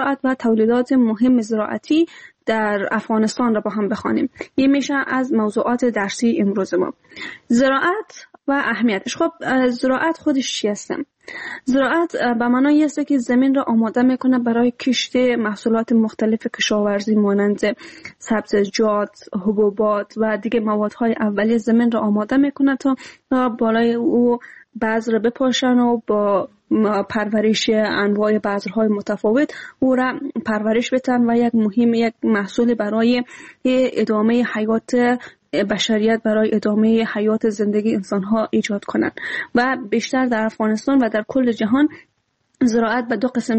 زراعت و تولیدات مهم زراعتی در افغانستان را با هم بخوانیم. این میشه از موضوعات درسی امروز ما. زراعت و اهمیتش. خب زراعت خودش چی هست؟ زراعت به معنای است که زمین را آماده میکنه برای کشت محصولات مختلف کشاورزی مانند سبزیجات، حبوبات و دیگه موادهای اولیه. زمین را آماده میکنه تا بالای او بذر بپاشن و با پرورش انواع بذرهای متفاوت او را پرورش بدن و یک محصول برای ادامه حیات بشریت، برای ادامه حیات زندگی انسان‌ها ایجاد کنند. و بیشتر در افغانستان و در کل جهان زراعت به دو قسم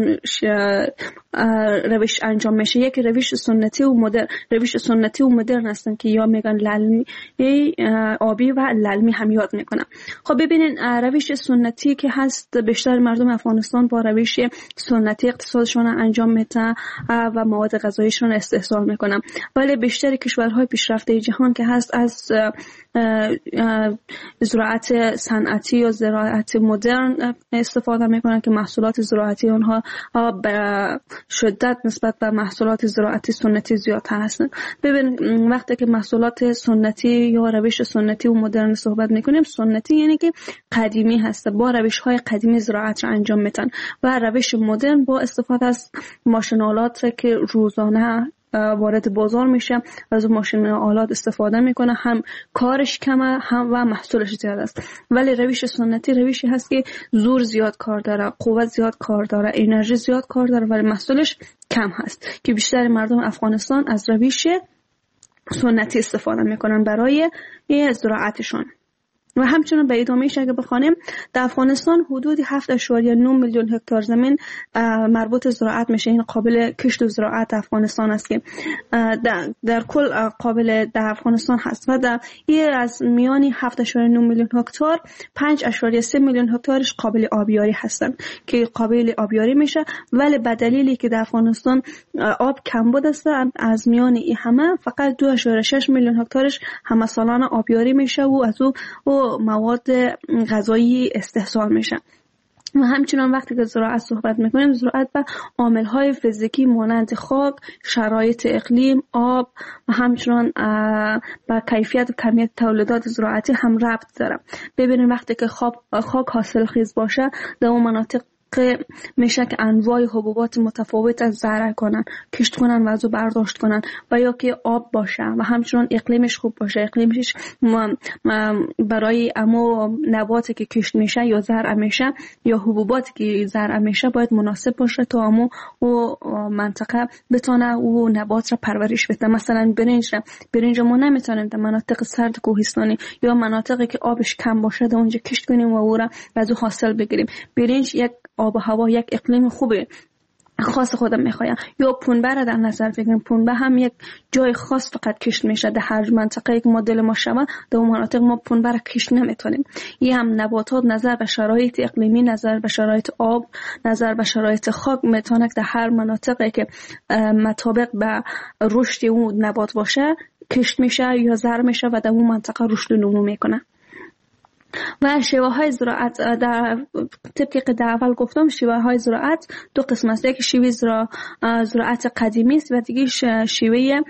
روش انجام میشه. یک روش سنتی و مدرن. روش سنتی و مدرن هستن که یا میگن للمی آبی و للمی هم یاد میکنن. خب ببینین روش سنتی که هست، بیشتر مردم افغانستان با روش سنتی اقتصادشون انجام میدن و مواد غذاییشون استحصال میکنن، ولی بیشتر کشورهای پیشرفته جهان که هست از زراعت صنعتی یا زراعت مدرن استفاده میکنن که محصولات زراعتی اونها به شدت نسبت به محصولات زراعتی سنتی زیادتر هستند. ببین وقتی که محصولات سنتی یا روش سنتی و مدرن صحبت میکنیم، سنتی یعنی که قدیمی هست، با روش های قدیمی زراعت را انجام میدن، و روش مدرن با استفاده از ماشین‌آلات که روزانه وارد بازار میشه از ماشین آلات استفاده میکنه، هم کارش کمه هم و محصولش زیاد است. ولی روش سنتی روشی هست که زور زیاد کار داره، قوت زیاد کار داره، انرژی زیاد کار داره، ولی محصولش کم هست، که بیشتر مردم افغانستان از روش سنتی استفاده میکنن برای زراعتشون. و همچنین به ادامهش اگه بخوانیم، در افغانستان حدود 7.9 میلیون هکتار زمین مربوط زراعت میشه. این قابل کشت و زراعت افغانستان است که در کل قابل در افغانستان هست. و در این از میانی 7.9 میلیون هکتار 5.3 میلیون هکتارش قابل آبیاری هستن که قابل آبیاری میشه، ولی به دلیلی که در افغانستان آب کمبود است، از میان این همه فقط 2.6 میلیون هکتارش همه سالانه آبیاری میشه و از او مواد غذایی استحصال میشه. و همچنان وقتی که زراعت صحبت میکنیم، زراعت به عامل‌های فیزیکی مانند خاک، شرایط اقلیم، آب و همچنان به کیفیت و کمیت تولیدات زراعتی هم ربط داره. ببینید وقتی که خاک حاصل خیز باشه، در اون مناطق که میشه که انواع حبوبات متفاوت از زرع کنن، کشت کنن و از او برداشت کنن، و یا که آب باشه و همچنان اقلیمش خوب باشه. اقلیمش برای امو نباتی که کشت میشه یا زرع میشه یا حبوباتی که زرع میشه باید مناسب باشه تا امو و منطقه بتونه او نبات را پرورش بده. مثلا برنج ما نمیتونیم در مناطق سرد کوهستانی یا مناطقی که آبش کم باشه در اونجا کشت کنیم و او را از او حاصل بگیریم. برنج یک آب و هوا، یک اقلیم خوبه خاص خودم میخوایم. یا پنبه را در نظر بگیریم، پنبه هم یک جای خاص فقط کشت میشه. در هر منطقه که مدل ما شوه در اون مناطق ما پنبه را کشت نمیتونیم. این هم نباتات نظر به شرایط اقلیمی، نظر به شرایط آب، نظر به شرایط خاک میتونه در هر مناطقی که مطابق به رشد اون نبات باشه کشت میشه یا زرع میشه و در اون منطقه رشد و نمو میکنه. و شیوه های زراعت در طبقی که در اول گفتم، شیوه های زراعت دو قسم است. یک شیوه زراعت قدیمی است و دیگه شیوه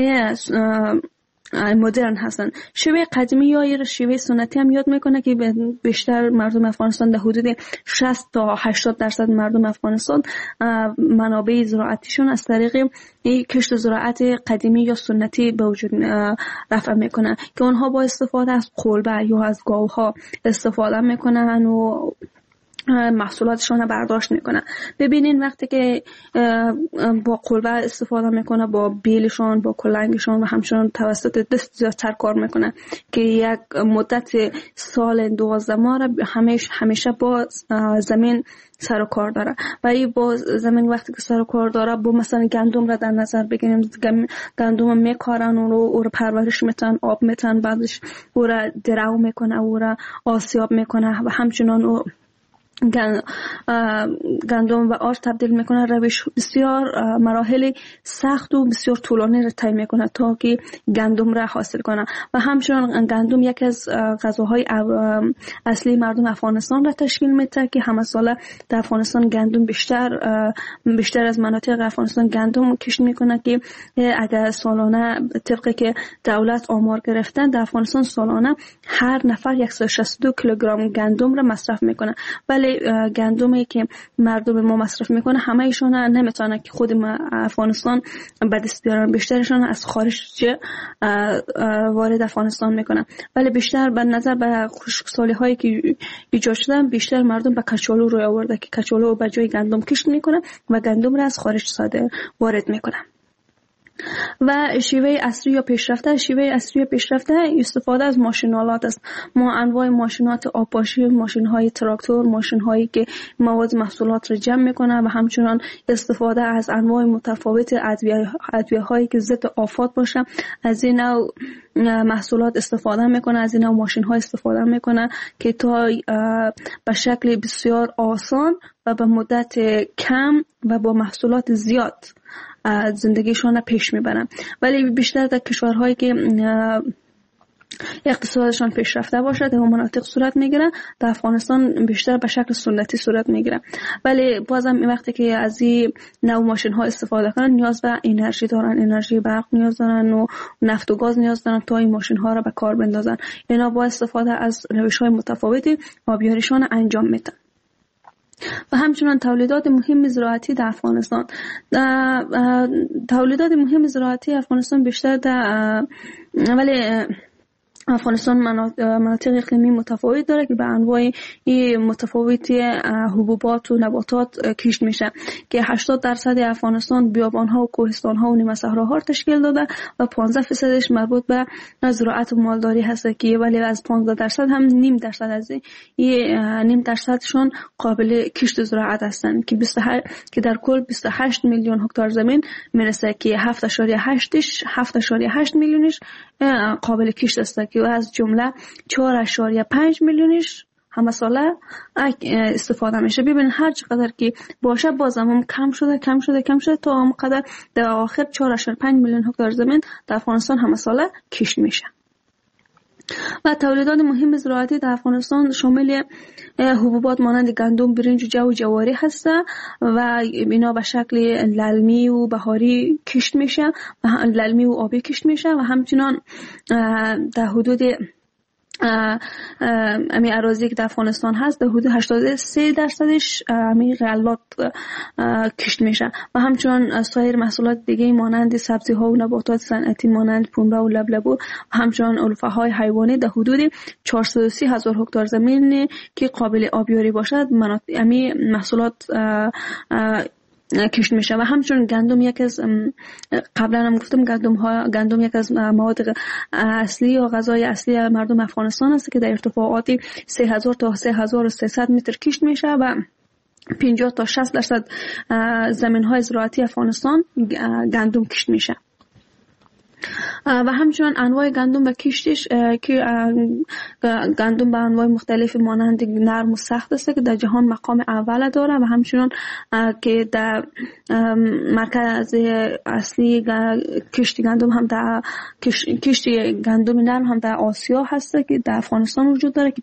مدرن هستن. شیوه قدیمی یا شیوه سنتی هم یاد میکنه که بیشتر مردم افغانستان در حدود 60 تا 80% مردم افغانستان منابع زراعتیشون از طریق کشت زراعت قدیمی یا سنتی به وجود رفع میکنن که اونها با استفاده از قلبه یا از گاوها استفاده میکنن و محصولاتشون برداشت میکنن. ببینین وقتی که با قلبه استفاده میکنه، با بیلشون، با کلنگشون و همچنان توسط دست زیادتر کار میکنه که یک مدت سال 12 ماه همیشه با زمین سر و کار داره. و این با زمین وقتی که سر و کار داره، با مثلا گندم را در نظر بگیریم، گندم میکارن او رو پرورش میتن، آب میتن، بعدش او را درو میکنه، او را آسیاب میکنه و همچنان او گندم و آرد تبدیل میکنه. روش بسیار مراحل سخت و بسیار طولانی را طی میکنه تا که گندم را حاصل کنه. و همچنین گندم یکی از غذاهای اصلی مردم افغانستان را تشکیل میده که همه ساله در افغانستان گندم بیشتر از مناطق افغانستان گندم کشت میکنه که اگر سالانه طبقی که دولت آمار گرفتن در افغانستان سالانه هر نفر 162 کیلوگرم گندم را مصرف میکنه. ولی گندمی که مردم ما مصرف میکنه همه ایشون نمیتونه که خود افغانستان به دست بیارن، بیشترشون از خارج وارد افغانستان میکنن. ولی بیشتر به نظر به خشکسالی هایی که ایجاد شدن بیشتر مردم به کچالو روی آورده که کچالو به جای گندم کشت میکنه و گندم را از خارج وارد میکنه. و شیوه اصلی یا پیشرفته استفاده از ماشینالات است. ما انواع ماشینات آبپاشی، ماشین‌های تراکتور، ماشین‌هایی که مواد محصولات را جمع می‌کنه و همچنین استفاده از انواع متفاوت ادویه‌هایی که ضد آفات باشه از این نوع محصولات استفاده میکنه، از این نوع ماشین‌ها استفاده میکنه که تا به شکل بسیار آسان و به مدت کم و با محصولات زیاد زندگیشون پیش میبرن. ولی بیشتر در کشورهایی که اقتصادشان پیشرفته باشه در مناطق صورت میگیره، در افغانستان بیشتر به شکل سنتی صورت میگیره. ولی بازم این وقتی که از این نوع ماشین ها استفاده کنن نیاز به انرژی دارن، انرژی برق نیاز دارن و نفت و گاز نیاز دارن تا این ماشین ها را به کار بندازن. اینا با استفاده از روش های متفاوتی آبیاریشان انجام میدن. و همچنان تولیدات مهم زراعتی در افغانستان، تولیدات مهم زراعتی افغانستان بیشتر ولی افغانستان مناطق اقلیمی متفاوت داره که به انواع متفاوتی حبوبات و نباتات کشت میشه که 80% افغانستان بیابان‌ها و کوهستان‌ها و نیمه صحراها تشکیل داده و 15% مربوط به زراعت و مالداری هست که ولی از 15% هم نیم درصدشون قابل کشت زراعت هستند که در کل 28 میلیون هکتار زمین میرسه که 7.8 میلیونش قابل کشت است که از جمله 4.5 میلیونش همه ساله استفاده میشه. ببین هر چقدر که باشه بازم هم کم شده تا هم قدر در آخر 4.5 میلیون هکتار زمین در افغانستان همه ساله کشت میشه. و تولیدات مهم زراعتی در افغانستان شامل حبوبات مانند گندم، برنج و جو و جواری هست و اینا به شکل للمی و بهاری کشت میشه و للمی و آبی کشت میشه و همچنان در حدود امی اراضی که در افغانستان هست در حدود 83% امی غلات کشت میشه و همچنان سایر محصولات دیگه مانند سبزی ها و نباتات صنعتی مانند پنبه و لبلبو و همچنان علوفه های حیوانی در حدود 430,000 هکتار زمین که قابل آبیاری باشد امی محصولات کشت میشه. و همچنین گندم یک از قبلا هم گفتم گندم یک از مواد اصلی یا غذای اصلی مردم افغانستان است که در ارتفاعات 3000 تا 3300 متر کشت میشه و 50 تا 60% زمین‌های زراعتی افغانستان گندم کشت میشه. و همچنان انواع گندم و کشتش که گندم به انواع مختلف مانند نرم و سخت است که در جهان مقام اول داره و همچنان که در مرکز اصلی کشت گندم هم در کشت گندم نرم هم در آسیا هست که در افغانستان وجود داره که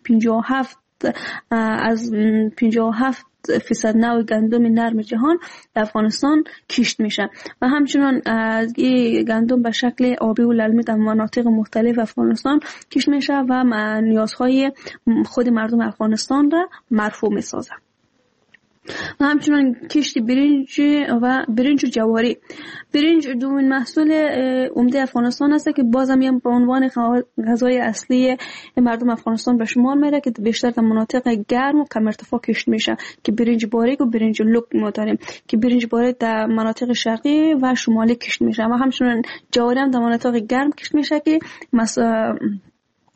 57% نوع گندم نرم جهان در افغانستان کشت میشه و همچنان این گندم به شکل آبی و للمی در مناطق مختلف افغانستان کشت میشه و نیازهای خود مردم افغانستان را مرفوع میسازه. و همچنان کشت برنج و جواری. برنج دومین محصول عمده افغانستان است که بازم به عنوان غذای اصلی مردم افغانستان به شمار میره که بیشتر در مناطق گرم و کم ارتفاع کشت میشه که برنج باریک و برنج لوک ما داریم که برنج باریک در مناطق شرقی و شمالی کشت میشه و همچنان جواری هم در مناطق گرم کشت میشه که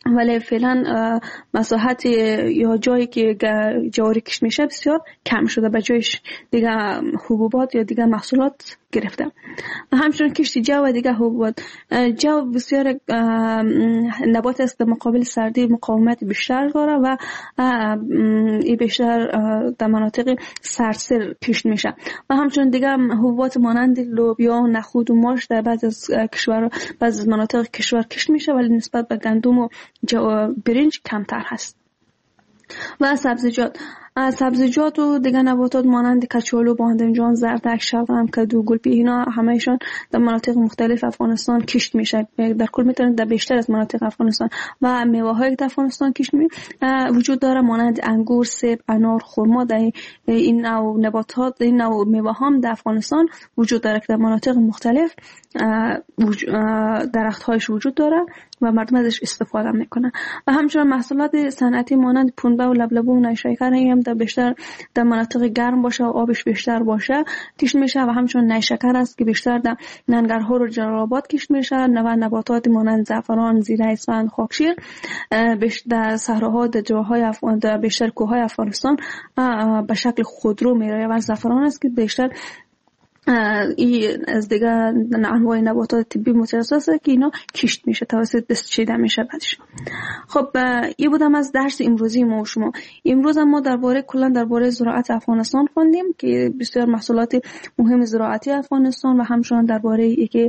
ولی فعلا مساحت یا جایی که جواری کشت میشه بسیار کم شده، به جایش دیگه حبوبات یا دیگه محصولات گرفته. و همچنین کشت جو و دیگه حبوبات. جو بسیار نبات است در مقابل سردی مقاومت بیشتر داره و این بیشتر در مناطق سردسیر کشت میشه. و همچنین دیگه حبوبات مانند لوبیا و نخود و ماش در بعضی از کشور، بعضی از مناطق کشور کشت میشه، ولی نسبت به گندم و برنج کمتر هست. و سبزیجات و دیگه نباتات مانند کچالو، بادمجان، زردک، شبنم، کدو، گلپی، اینا همهشون در مناطق مختلف افغانستان کشت میشه. در کل میتونن در بیشتر از مناطق افغانستان و میوه‌های در افغانستان کشت وجود داره مانند انگور، سیب، انار، خرما. در این نوع نباتات، این نوع میوه هم در افغانستان وجود داره که در مناطق مختلف درخت‌هایش وجود داره و مردم ازش استفاده میکنن. و همچنین محصولات صنعتی مانند پنبه و لبلبه و نیشکر هم در بیشتر در مناطق گرم باشه و آبش بیشتر باشه کشت میشه. و همچنین نیشکر است که بیشتر در ننگرهار و جلال آباد کشت میشه. نباتات مانند زعفران، زیره، اسفند، خاکشیر در صحراها، در جاهای در بیشتر کوههای افغانستان به شکل خودرو میره. و زعفران است که بیشتر این از دیگه انواع نباتات طبی متخصص که اینا کشت میشه، توسط دست چیده میشه بعدش. خب این بودم از درس امروزی ما و شما. امروز ما کلا درباره زراعت افغانستان خوندیم که بسیار محصولات مهم زراعتی افغانستان و همچنین درباره اینکه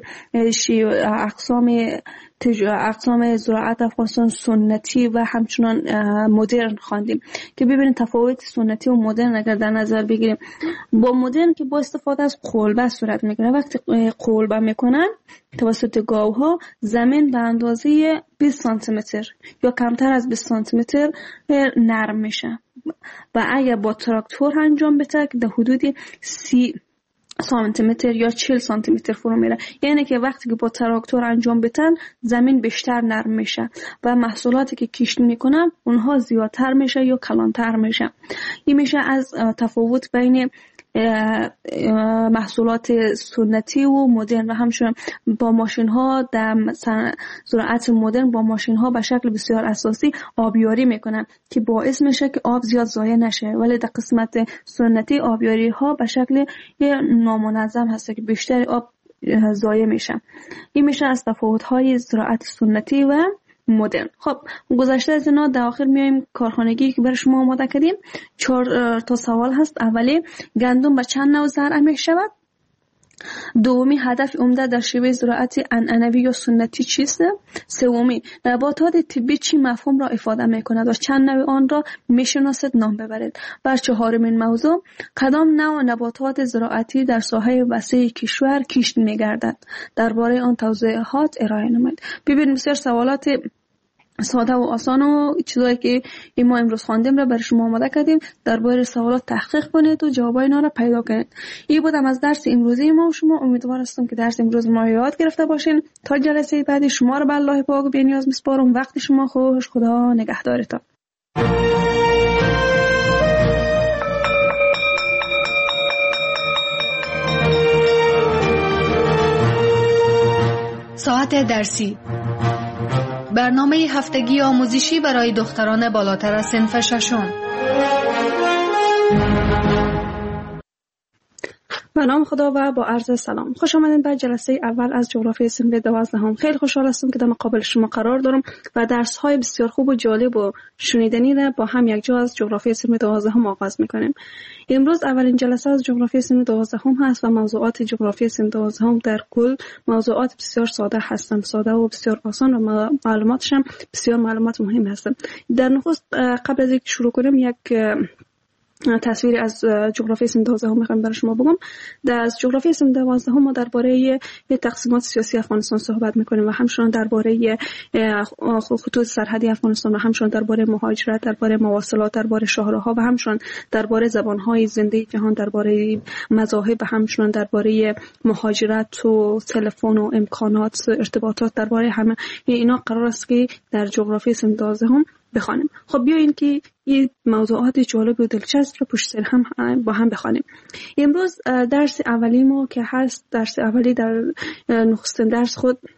اقسام زراعت افغانستان سنتی و همچنان مدرن خواندیم که ببینید تفاوت سنتی و مدرن اگر در نظر بگیریم. با مدرن که با استفاده از قلبه صورت میگیره. وقتی قلبه میکنن توسط گاوها زمین به اندازه 20 سانتی متر یا کمتر از 20 سانتی متر نرم میشه و اگر با تراکتور انجام بده که در حدود 30 سانتی متر یا 40 سانتی متر فرو میره. یعنی که وقتی که با تراکتور انجام بدن زمین بیشتر نرم میشه و محصولاتی که کشت میکنن اونها زیادتر میشه یا کلانتر میشه. این میشه از تفاوت بین محصولات سنتی و مدرن. و همچنین با ماشین ها در زراعت مدرن با ماشین ها به شکل بسیار اساسی آبیاری میکنن که باعث میشه که آب زیاد ضایع نشه، ولی در قسمت سنتی آبیاری ها به شکل نامنظم هست که بیشتر آب ضایع میشه. این میشه از تفاوت های زراعت سنتی و مدرن. خب گذشته از اینا در آخر میایم کارخانگی که برای شما آماده کردیم. 4 تا سوال هست. اولی، گندم به چند نوع زرع می شود؟ دومی، هدف عمده در شیوه زراعت عنعنوی یا سنتی چیست؟ سومی، نباتات طبی چی مفهوم را افاده می کند و چند نوع آن را می شناسید؟ نام ببرید. و چهارمین موضوع، کدام نوع نباتات زراعتی در ساحه وسیع کشور کشت می گردد؟ درباره آن توضیحات ارائه نمایید. ببینید بسیار سوالات ساده و آسان و چیزایی که ما امروز خواندیم را برای شما آماده کردیم. درباره سوالات تحقیق کنید و جوابای اینا را پیدا کنید. این بودم از درس امروزی ما و شما. امیدوار هستم که درس امروز ما یاد گرفته باشین. تا جلسه بعدی شما را به الله پاک بی‌نیاز میسپارم. وقت شما خوش. خدا نگهدارتان. ساعت درسی، برنامه هفتگی آموزشی برای دختران بالاتر از صنف ششم. به نام خدا و با عرض سلام. خوش آمدین به جلسه اول از جغرافی صنف 12. خیلی خوشحال هستم که در مقابل شما قرار دارم و درس های بسیار خوب و جالب و شنیدنی را با هم یک جا از جغرافی صنف 12 آغاز میکنیم. امروز اولین جلسه از جغرافی صنف 12 هست و موضوعات جغرافی صنف 12 در کل موضوعات بسیار ساده هستند، ساده و بسیار آسان و معلوماتش هم بسیار معلومات مهم هستند. در نخست قبل از اینکه شروع کنیم یک تصویر از جغرافی صنف 12 میخوام برای شما بگم. در جغرافی صنف 12 ما درباره تقسیمات سیاسی افغانستان صحبت میکنیم و همچنین درباره خطوط سرحدی افغانستان و همچنین درباره مهاجرت، درباره مواصلات، درباره شاهراها و همچنین درباره زبانهای زنده جهان، درباره مذاهب و همچنین درباره مهاجرت و تلفن و امکانات ارتباطات. درباره همه اینا قرار است که در جغرافی صنف 12 بخوانیم. خب بیاین که این موضوعات جالب و دلچسب رو پشت سر هم با هم بخوانیم. امروز درس اولی ما که هست، درس اولی در نخستین درس خود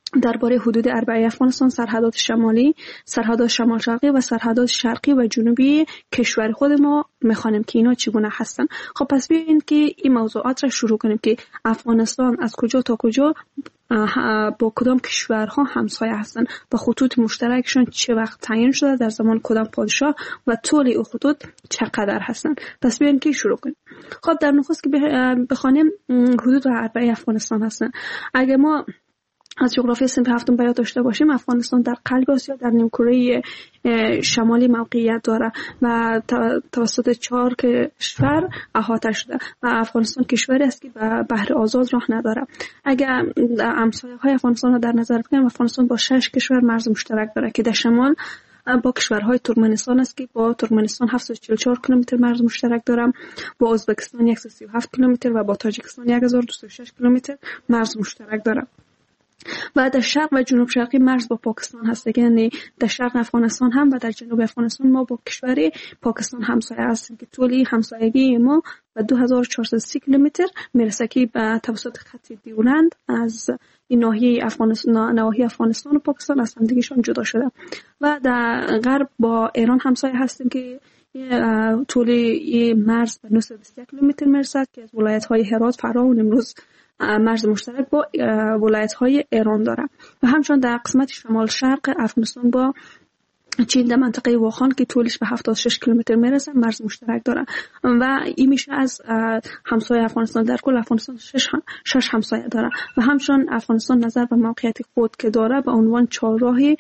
درباره حدود اربعه افغانستان، سرحدات شمالی، سرحدات شمال شرقی و سرحدات شرقی و جنوبی کشور خود ما میخوانیم که اینا چگونه هستن. خب پس بیایید که این موضوعات را شروع کنیم که افغانستان از کجا تا کجا با کدام کشورها همسایه هستن و خطوط مشترکشون چه وقت تعیین شده، در زمان کدام پادشاه و طول این خطوط چقدر هستن. پس بیایید که شروع کنیم. خب در نخست که بخوانیم حدود اربعه افغانستان هستن. اگه ما از جغرافی صنف هفتم بیان داشته باشیم، افغانستان در قلب آسیا در نیمکره شمالی موقعیت داره و توسط 4 کشور احاطه شده و افغانستان کشوری است که به بحر آزاد راه نداره. اگر همسایه‌های افغانستان را در نظر بگیریم، افغانستان با 6 کشور مرز مشترک داره که در شمال با کشورهای ترکمنستان است که با ترکمنستان 744 کیلومتر مرز مشترک دارم، با ازبکستان 137 کیلومتر و با تاجیکستان 1206 کیلومتر مرز مشترک دارم. و در شرق و جنوب شرقی مرز با پاکستان هست، یعنی در شرق افغانستان هم و در جنوب افغانستان ما با کشور پاکستان همسایه هستیم که طول همسایگی ما به 2430 کیلومتر میرسه که به توسط خط دیولند از این ناحیه افغانستان و پاکستان از همدیگه‌شان جدا شده. و در غرب با ایران همسایه هستیم که طول مرز به 921 کیلومتر میرسه که از ولایت‌های هرات، فراه و نیمروز مرز مشترک با ولایت‌های ایران داره. و همچنین در قسمت شمال شرق افغانستان با چین در منطقه واخان که طولش به 76 کیلومتر میرسه مرز مشترک داره و این میشه از همسایه افغانستان. در کل افغانستان 6 همسایه داره و همچنین افغانستان نظر به موقعیت خود که داره به عنوان چهارراهی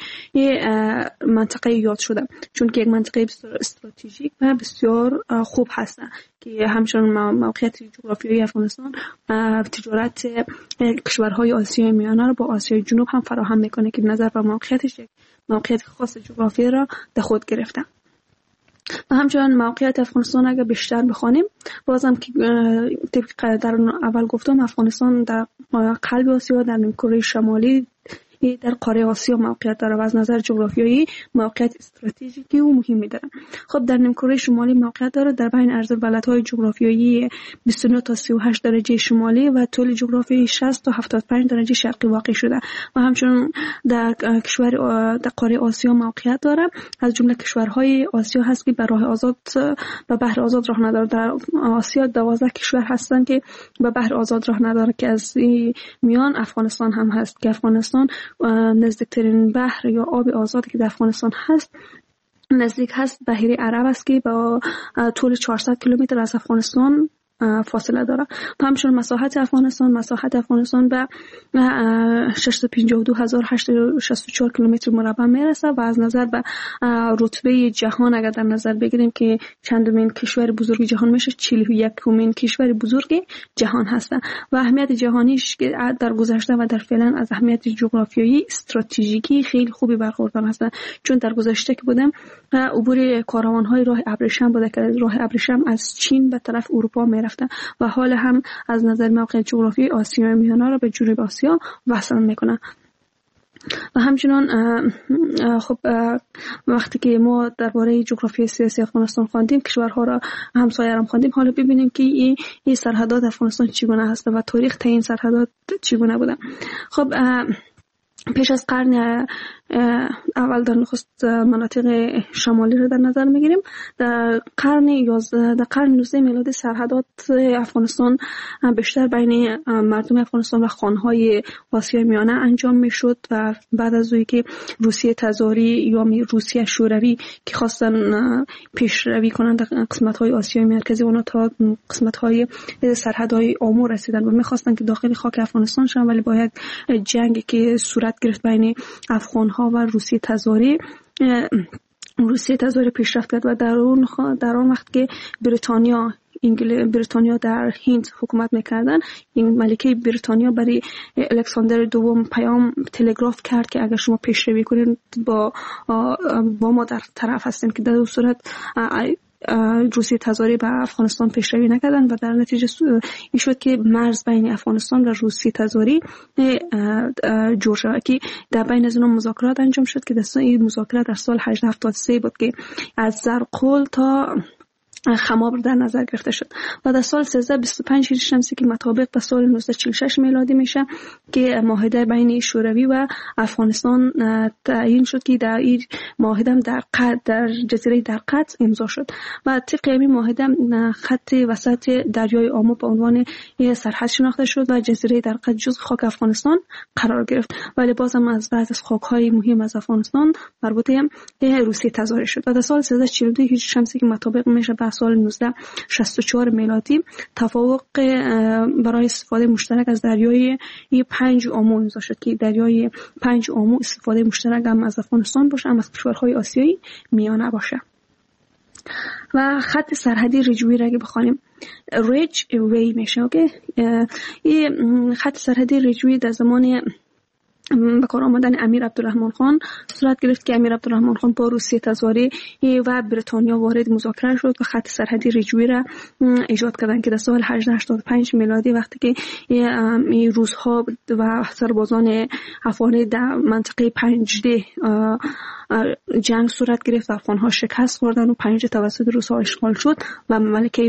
منطقه یاد شده، چون که یک منطقه بسیار استراتژیک و بسیار خوب هست که همچنین موقعیت جغرافیایی افغانستان تجارت کشورهای آسیای میانه رو با آسیای جنوب هم فراهم میکنه که نظر به موقعیتش یک موقعیت خاص جغرافیایی را در خود گرفته. و همچنین موقعیت افغانستان اگر بیشتر بخوانیم، بازم که طبق در اول گفتم افغانستان در قلب آسیا در نیمکره شمالی در قاره آسیا موقعیت داره و از نظر جغرافیایی موقعیت استراتژیکی و مهمی داره. خب در نیمکره شمالی موقعیت داره در بین عرض ولایت‌های جغرافیایی 29 تا 38 درجه شمالی و طول جغرافیایی 60 تا 75 درجه شرقی واقع شده و همچنین در کشور در قاره آسیا موقعیت داره. از جمله کشورهای آسیا هست که به راه آزاد به بحر آزاد راه نداره. در آسیا 12 کشور هستند که به بحر آزاد راه نداره که از میان افغانستان هم هست که افغانستان نزدیکترین بحر یا آب آزادی که در افغانستان هست نزدیک هست بحیره عرب است که با طول 400 کیلومتر از افغانستان فاصله داره. همچنین مساحت افغانستان به 652864 کیلومتر مربع میرسه و از نظر به رتبه جهان اگر در نظر بگیریم که چندمین کشور بزرگ جهان میشه، 41مین کشور بزرگ جهان هست و اهمیت جهانیش که در گذشته و در فعلا از اهمیت جغرافیایی استراتژیکی خیلی خوبی برخوردار هستند، چون در گذشته که بودم عبور کاروان‌های راه ابریشم بوده که راه ابریشم از چین به طرف اروپا میرفته و حال هم از نظر موقع جغرافیایی آسیای میانه را به جنوب آسیا وصل میکنه. و همچنان خب وقتی که ما درباره جغرافی سیاسی افغانستان خواندیم، کشورها را همسایه را خواندیم، حالا ببینیم که این سرحدات افغانستان چگونه هست و تاریخ تعیین سرحدات چگونه بوده. خب پیش از قرن اول در نخست مناطق شمالی رو در نظر میگیریم. در قرن 19 میلادی سرحدات افغانستان بیشتر بین مردم افغانستان و خانهای آسیای میانه انجام میشد و بعد از اونی که روسیه تزاری یا روسیه شوروی که خواستن پیشروی کنند در قسمت‌های آسیای مرکزی اونا تا قسمت‌های سرحدهای آمور رسیدن و می‌خواستن که داخل خاک افغانستان شون، ولی با یک جنگی که صورت گرفت بین افغان‌ها و روسیه تزاری پیشرفت کرد و در اون وقت که بریتانیا در هند حکومت میکردن، این ملکه بریتانیا برای الکساندر دوم پیام تلگراف کرد که اگر شما پیشروی کنید با ما در طرف هستیم، که در اون صورت روسیه تزاری به افغانستان پیشروی نکردن و در نتیجه این شد که مرز بین افغانستان و روسیه تزاری جور شد که در بین از اونها مذاکرات انجام شد که این مذاکرات در سال 1873 بود که از زرقول تا خماب در نظر گرفته شد و در سال 1325 هجری شمسی که مطابق به سال 1946 میلادی میشه که معاهده بین شوروی و افغانستان تعیین شد که در این معاهده در جزیره درقد امضا شد و طبق این معاهده خط وسط دریای آمو به عنوان سرحد شناخته شد و جزیره درقد جزو خاک افغانستان قرار گرفت ولی باز هم از بعض از خاک‌های مهم از افغانستان مربوط به روسیه تزاری شد و در سال 1342 هجری شمسی که مطابق میشه به سال 1964 میلادی توافق برای استفاده مشترک از دریای 5 آمو امضا شد که دریای 5 آمو استفاده مشترک هم از افغانستان باشه هم از کشورهای آسیایی میانه باشه. و خط سرحدی رجوی را که بخوانیم ریج وی میشه اوکی. این خط سرحدی رجوی در زمان به کار آمدن امیر عبدالرحمن خان صورت گرفت که امیر عبدالرحمن خان با روسیه تزاری و بریتانیا وارد مذاکره شد و خط سرحدی رجوی را ایجاد کردند که در سال 1885 میلادی وقتی که این روس‌ها و سربازان افغانی در منطقه 5D جنگ صورت گرفت و افغان‌ها شکست خوردند و 5 توسط روس‌ها اشغال شد و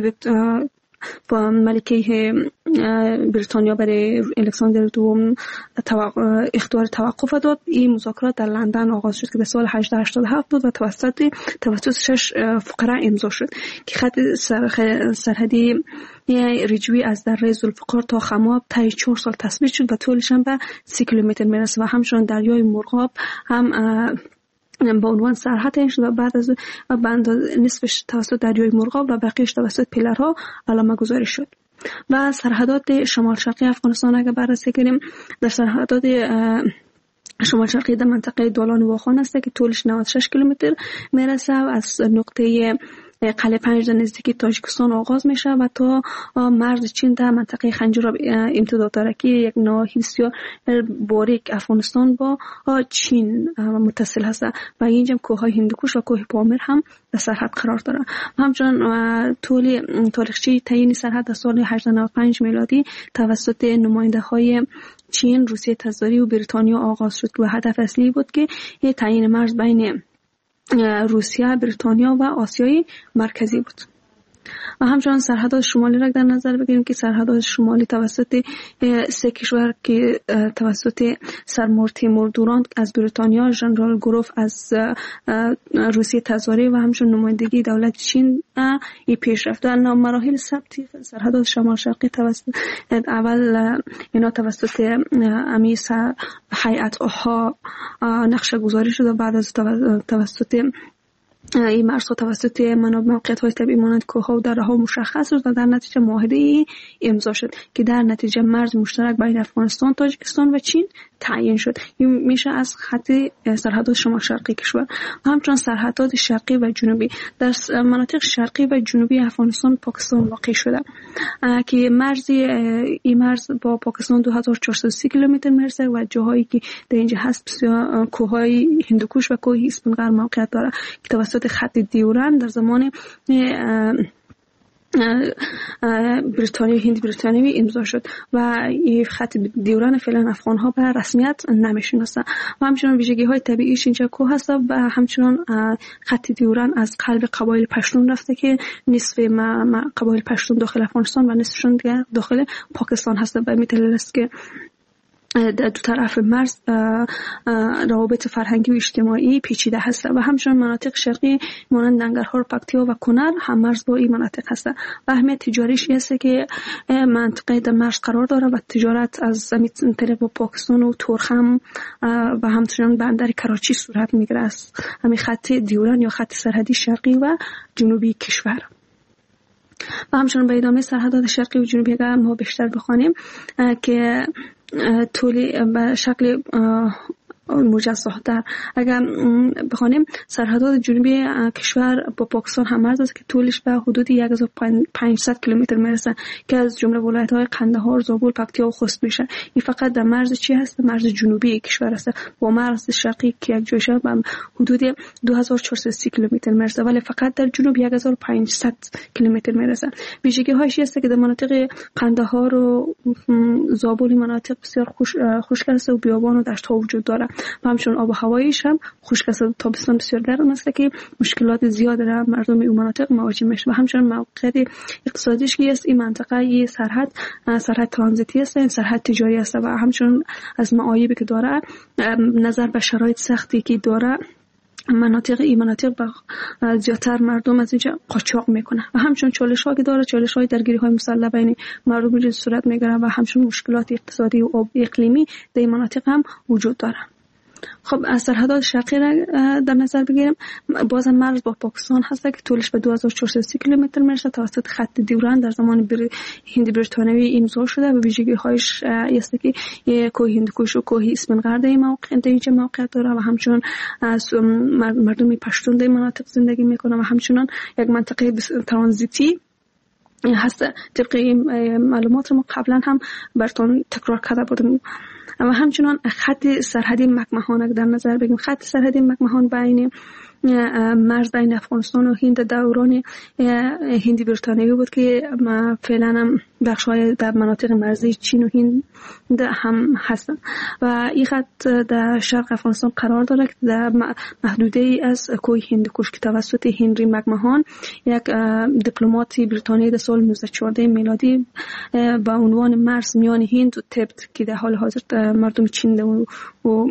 ملکه بریتانیا برای الکساندر دوم اختیار توقف داد. این مذاکرات در لندن آغاز شد که در سال 1887 بود و توسط 6 فقره امضا شد که خط سرحدی رجوی از دره ذوالفقار تا خماب طی 4 سال تثبیت شد و طولش هم به 30 کیلومتر میرسه و همچنین دریای مرغاب هم با عنوان سرحد این شد و بعد از نصفش توسط دریای مرغاب و بقیهش توسط پیلرها علامه گذاری شد. و سرحدات شمال شرقی افغانستان اگر بررسی کنیم در سرحدات شمال شرقی در منطقه دولان واخان است که طولش 96 کیلومتر میرسه و از نقطه قلعه 5 در نزدیکی تاجیکستان آغاز میشه و تا مرز چین در منطقه خنجر امتداد داره که یک ناحیه بسیار باریک افغانستان با چین متصل هست و اینجا کوههای هندوکش و کوه پامیر هم در سرحد قرار داره. همچنین تاریخچه تعیین سرحد در سال 1895 میلادی توسط نماینده های چین، روسیه تزاری و بریتانیا آغاز شد و هدف اصلی بود که تعیین مرز بین روسیه، بریتانیا و آسیای مرکزی بود. و همچنان سرحدات شمالی را در نظر بگیریم که سرحدات شمالی توسط 3 کشور که توسط سرمور تیمور دوران از بریتانیا، ژنرال گروف از روسیه تزاری و همچنین نمایندگی دولت چین ای پیش رفت. در مراحل ثبت سرحدات شمال شرقی توسط اول اینا توسط هیئت ها نقشه گذاری شد و بعد از توسط این مرزها توسط موقعیت‌های طبیعی مانند کوه‌ها و دره‌ها مشخص شد و در نتیجه معاهده امضا شد که در نتیجه مرز مشترک بین افغانستان، تاجیکستان و چین تعیین شد. این میشه از خط سرحدات شمال شرقی کشور. همچنین سرحدات شرقی و جنوبی در مناطق شرقی و جنوبی افغانستان پاکستان واقع شده که این مرز با پاکستان 2430 کیلومتر میرسه و جاهایی که در اینجا هست بسیار کوههای هندوکش و کوه اسپنگر موقعیت داره که توسط خط دیورن در زمان بریتانیا هند بریتانیایی امضا شد و این خط دیورن فعلا افغان ها به رسمیت نمیشناسن و همچنین ویژگی های طبیعیش اینجا کوه هست و همچنین خط دیورن از قلب قبایل پشتون رفته که نصف قبایل پشتون داخل افغانستان و نصفشون دیگه داخل پاکستان هست و میتونه است که در دو طرف مرز روابط فرهنگی و اجتماعی پیچیده هست و همچنین مناطق شرقی مانند ننگرهار، پکتیا و کنر هم مرز با این مناطق هست و اهمیت تجاریش است که منطقه در مرز قرار داره و تجارت از زمین طریق با پاکستان و ترخم و همچنین بندر کراچی صورت میگیره است همین خط دیورن یا خط سرحدی شرقی و جنوبی کشور. و همچنین به ادامه سرحدات شرقی و جنوبی اگر ما بیشتر بخوانیم که طولی به شکل مجزاتر اگر بخوانیم سرحدات جنوبی کشور با پاکستان هم مرز است که طولش به حدود 1500 کیلومتر میرسه که از جمله ولایت‌های قندهار، زابل، پکتیا و خوست میشه. این فقط در مرز چی هست؟ مرز جنوبی کشور است با مرز شرقی که یک جایشه به حدود 2430 کیلومتر میرسه ولی فقط در جنوب 1500 کیلومتر میرسه. ویژگی هاش است که در مناطق قندهار و زابل مناطق بسیار خشک است و بیابان و دشت ها وجود داره و همچنین آب و هوایش هم خشک است، تابستان بسیار گرم است که مشکلات زیاد را مردم این مناطق مواجه میشه. و همچنین موقعیت اقتصادیش که است، این منطقه یه سرحد ترانزیتی است، سرحد تجاری است و همچنین از معایبی که داره نظر به شرایط سختی که داره این مناطق زیادتر مردم از اینجا قاچاق میکنه و همچنین چالش ها که داره، چالش های درگیری های مسلح بین مردم اینجا صورت میگیره و همچنین مشکلات اقتصادی و اقلیمی در این مناطق هم وجود داره. خب از سرحدات شرقی را در نظر بگیریم، بازم مرز با پاکستان هست که طولش به 2430 کیلومتر میرسه. توسط خط دیورند در زمان هند بریتانیایی امضا شده و ویژگی هایش است که کوه هندوکش و کوه اسفندیار در این موقعیت داره و همچنین از مردم پشتون در مناطق زندگی میکنه و همچنین یک منطقه ترانزیتی هست. طبق معلومات ما قبلا هم براتون تکرار کرده بودم. و همچنان خط سرحدی مکمهان در نظر بگیریم، خط سرحدی مکمهان بین مرز بین افغانستان و هند دوران هندی بریتانیایی بود که فعلا هم بخش‌های در مناطق مرزی چین و هند هم هستند و این خط در شرق افغانستان قرار داره که در محدوده ای از کوه هندوکش که توسط هنری مکمهان یک دیپلمات بریتانیایی در سال 1914 میلادی با عنوان مرز میان هند و تبت که در حال حاضر مردم چین و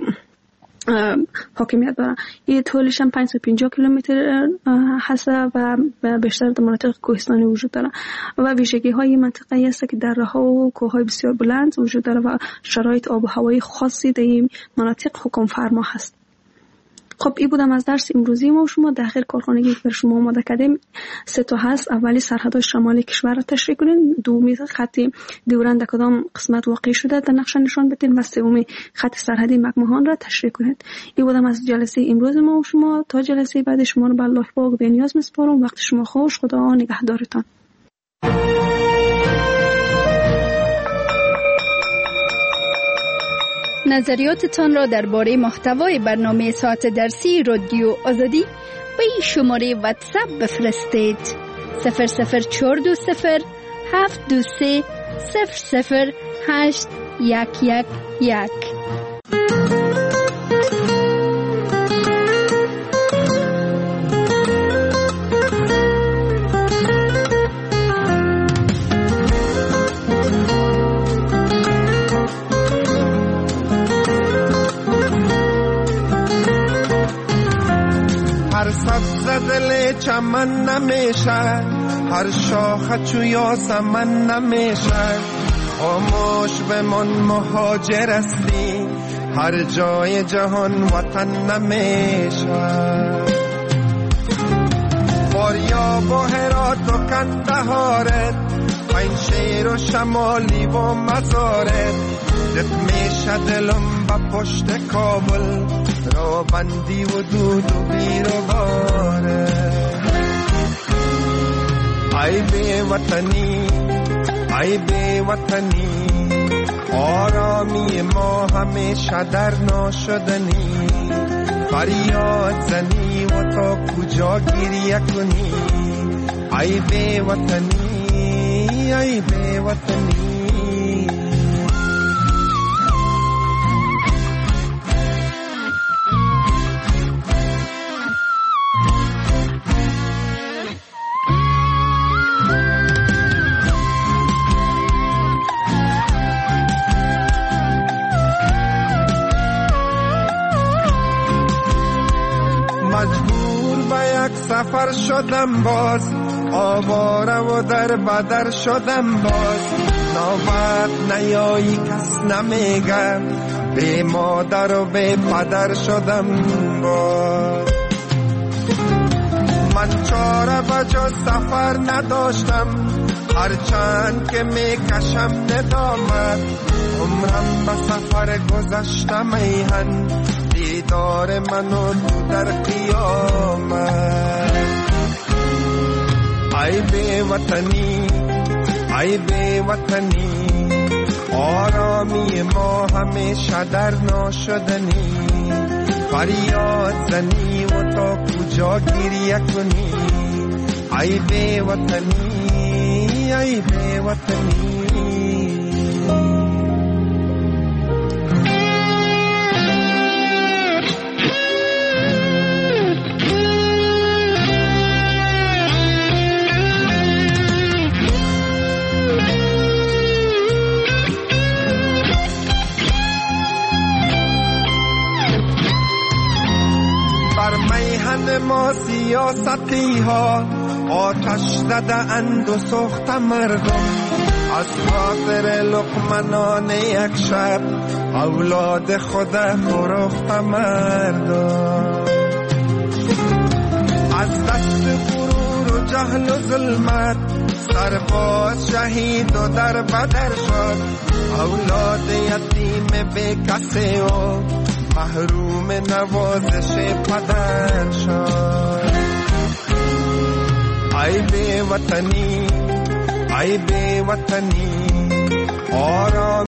حاکمیت داره، این طولش هم 550 کیلومتر هست و بیشتر در مناطق کوهستانی وجود داره و ویژگی های منطقه است که دره‌ها و کوه‌های بسیار بلند وجود داره و شرایط آب و هوایی خاصی در این مناطق حکم فرما هست. خب این بودم از درس امروزی ما و شما. در آخر کارخانگی که بر شما آماده کردیم 3 تا هست. اولی سرحدات شمالی کشور را تشریح کنین، دومی خط دیورند کدام قسمت واقع شده در نقشه نشان بدین و سومی خط سرحدی مکمهان را تشریح کنین. این بودم از جلسه امروز ما و شما. تا جلسه بعد شما رو به الله پاک به نیاز میسپارم. وقت شما خوش. خدا نگهدارتان. نظریاتتان را درباره محتوای برنامه ساعت درسی رادیو آزادی به این شماره واتساپ بفرستید: 00420 723 008 هر سبز دل چمن نمیشه، هر شاخه چو یاسمن نمیشه. خاموش بمان مهاجر هستی، هر جای جهان وطن نمیشه. فاریاب و هرات و کندهارت، پنجشیر و شمالی و مزارت. دق میشه دلم با پشت کابل، رو بندی و دود و بیر و باره. ای بی وطنی، ای بی وطنی، آرامی ما همیشه در ناشدنی. فریاد زنی و تا کجا گریه کنی. ای بی وطنی، ای بی وطنی. مجبور به یک سفر شدم باز، آواره و در بدر شدم باز. نوبت نیایی کس نمیگه، بی مادر و بی پدر شدم باز. من چاره بجز سفر نداشتم، هرچند که میکشم ندامت. عمرم به سفر گذشتم میهن، دیدار منو تو در قیامت. ای بی وطنی، ای بی وطنی، آرامی ما همیشه در ناشدنی. فریاد زنی و تا کجا گریه کنی. ای بی وطنی، ای بی وطنی. دشمن ما سیاستی ها آتش زده اند و سوخت مردم. از خاطر لقمه یک شب اولاد خود فروخت مردم. از دست غرور و جهل و ظلمت سرباز شهید و در بدر شد. اولاد یتیم بی کسی و محروم نوازش پدر شد. ای بی وطنی، ای بی وطنی، آرام